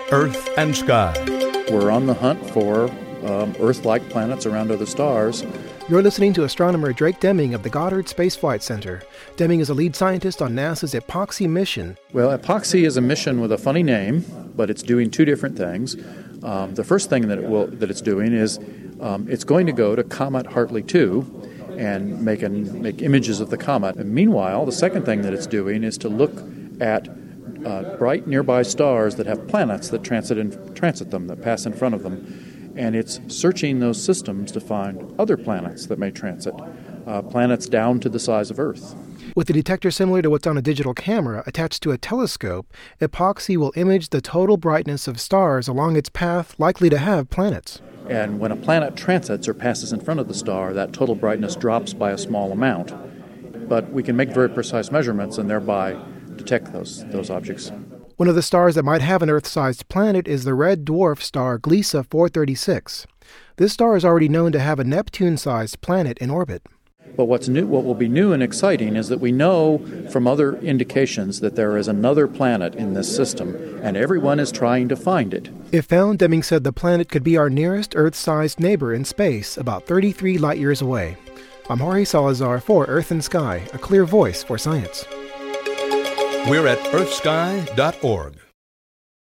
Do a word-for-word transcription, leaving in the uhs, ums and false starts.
Earth and Sky. We're on the hunt for um, Earth-like planets around other stars. You're listening to astronomer Drake Deming of the Goddard Space Flight Center. Deming is a lead scientist on NASA's EPOXI mission. Well, EPOXI is a mission with a funny name, but it's doing two different things. Um, the first thing that it will that it's doing is um, it's going to go to Comet Hartley two and make an, make images of the comet. And meanwhile, the second thing that it's doing is to look at uh, bright nearby stars that have planets that transit in, transit them, that pass in front of them. And it's searching those systems to find other planets that may transit, uh, planets down to the size of Earth. With a detector similar to what's on a digital camera attached to a telescope, EPOXI will image the total brightness of stars along its path likely to have planets. And when a planet transits or passes in front of the star, that total brightness drops by a small amount. But we can make very precise measurements and thereby detect those, those objects. One of the stars that might have an Earth-sized planet is the red dwarf star Gliese four thirty-six. This star is already known to have a Neptune-sized planet in orbit. But what's new, what will be new and exciting is that we know from other indications that there is another planet in this system, and everyone is trying to find it. If found, Deming said the planet could be our nearest Earth-sized neighbor in space, about thirty-three light-years away. I'm Jorge Salazar for Earth and Sky, a clear voice for science. We're at earth sky dot org.